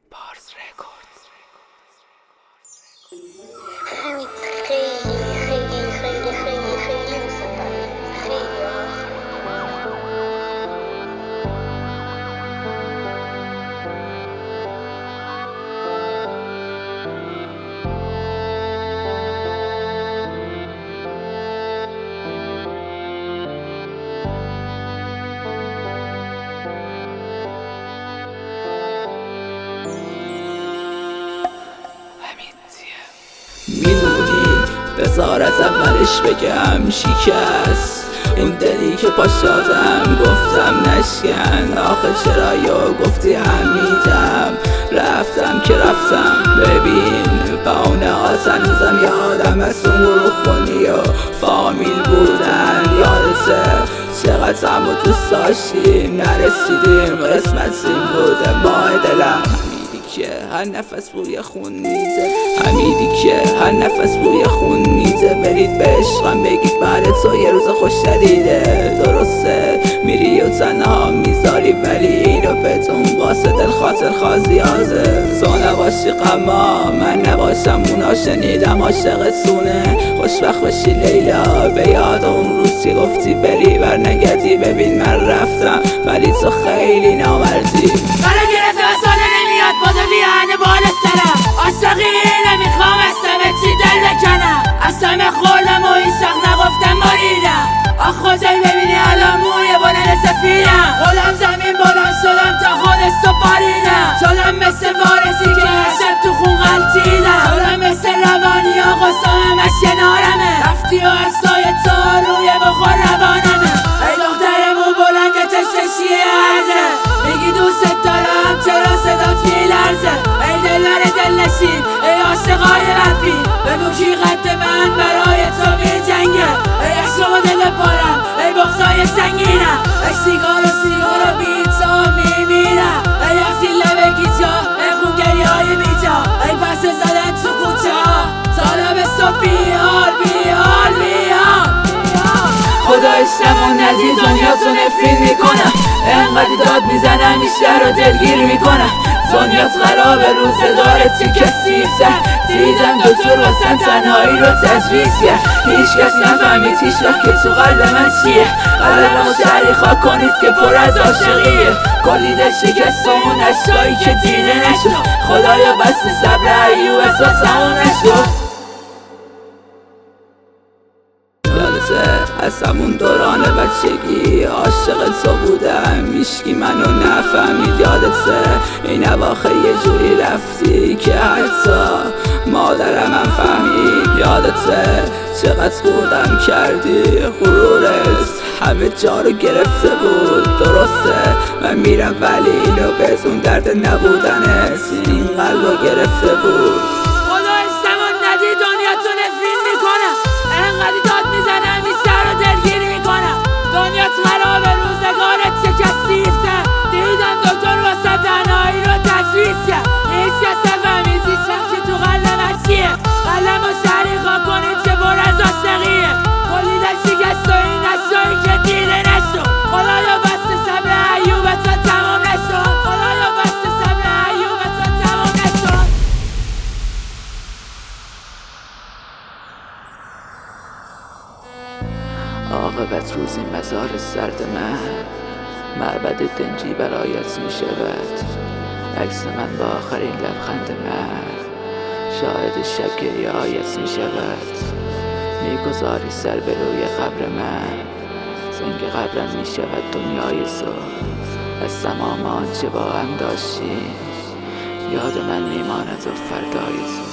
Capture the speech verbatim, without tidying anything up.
پارس رکورد. خیلی خیلی خیلی خیلی خیلی خیلی دوست دارم. خیلی میدونی بذار از اولش بگم شکست این دلی که پاشادم گفتم نشکن. آخه چرا یا گفتی حمیدم رفتم که رفتم. ببین بهونه هات هنوزم یادم از اون گروه خونی و فامیل بودن. یادته چقدر هم و دوست داشتیم نرسیدیم قسمتیم بوده ماه دلم. که هر نفس بوی خون میزه حمیدی که هر نفس بوی خون میزه. برید به عشقم بگید بعد تو یه روز خوش ندیده. درسته میری و تنها میذاری ولی اینو بدون واسه دل خاطر خازیازه. تو نباشی غما من نباشم اونا شنیدم عاشقتونه. خوشبخت باشی لیلا به یاد اون روز که گفتی بری بر نگردی. ببین من رفتم ولی تو خیلی نامردی. بادو بیانه بالا سرم عاشقی نمیخوام اسم چی دل بکنم. اصلا خوردم و این شخ نگفتم ماریدم. آخ خدای ببینی الان موی بلند سفیدم. خودم زمین بلند شدم تا خودش رو باریدم. شدم مثل وارسی که شب تو خون غلطیدم. شدم مثل روانی آقا همش کنارمه. رفتی و اصای تا روی بخور روانمه. ای دخترمون بلند تشتشیه عرضه میگی دوست دارم چرا صدات میلرزه. ای دلبر دل نشین ای عاشقای رفی بگو کی قد من برای تو میجنگه. ای عشق و دل پارم ای بغضای سنگینم. ای سیگار و سیگار و بیتا میمیرم. ای وقتی لبه گیجا ای خونگری های بیجا. ای پس زدن تو کوچه ها طالب صبح بیار بیار بیار. خدا عشقمو ندی دنیاتو نفرین میکنم. انقدر داد میزنم این شهر رو دلگیر میکنم. دنیات خرابه روزگارت چه کثیف‌تر. دیدم دکتر واسم تنهایی رو تجویز کرد. هیچ کس نفهمید هیچ وقت که تو قلب من چیه. قلبمو تحریخا کنید که پر از عاشقیه. کلی دل شکست و اون عشقایی که دیده نشد. خدایا بس صبر ایوب احساسمون نشد. از همون دوران بچگی عاشق تو بودم هیچکی منو نفهمید. یادته این اواخر یه جوری رفتی که حتی مادرم هم فهمید. یادته چقدر خوردم کردی غرورت همه جا رو گرفته بود. درسته من میرم ولی اینو بدون درد نبودنت این قلب رو گرفته بود. خدا استمان ندی دنیا تو نفرین میکنم. انقدر داد میزنم این سر رو دلگیر میکنم. دنیات خرابه روزگارت چه کثیف‌تر. دیدم دکتر واسه تنهایی رو تشخیص کرد. هیچ کس نفهمید هیچ وقت که تو قلب من چیه. قلبمو شریخا کنید که پر از عاشقیه. کلی دل شکست و این عشقایی که دیده نشد. خدایا بست صبر ایوب تا تمام نشد. خدایا بست صبر ایوب تا تمام نشد. عاقبت روزی مزار سرد من معبد دنجی برایت می شود. عکس من با آخرین لبخند من شاهد شب گریه هایت می شود. می گذاری سر به روی قبر من زنگ قبرم می شود دنیای تو. از تمام آنچه با هم داشتیم یاد من می ماند و فردای تو.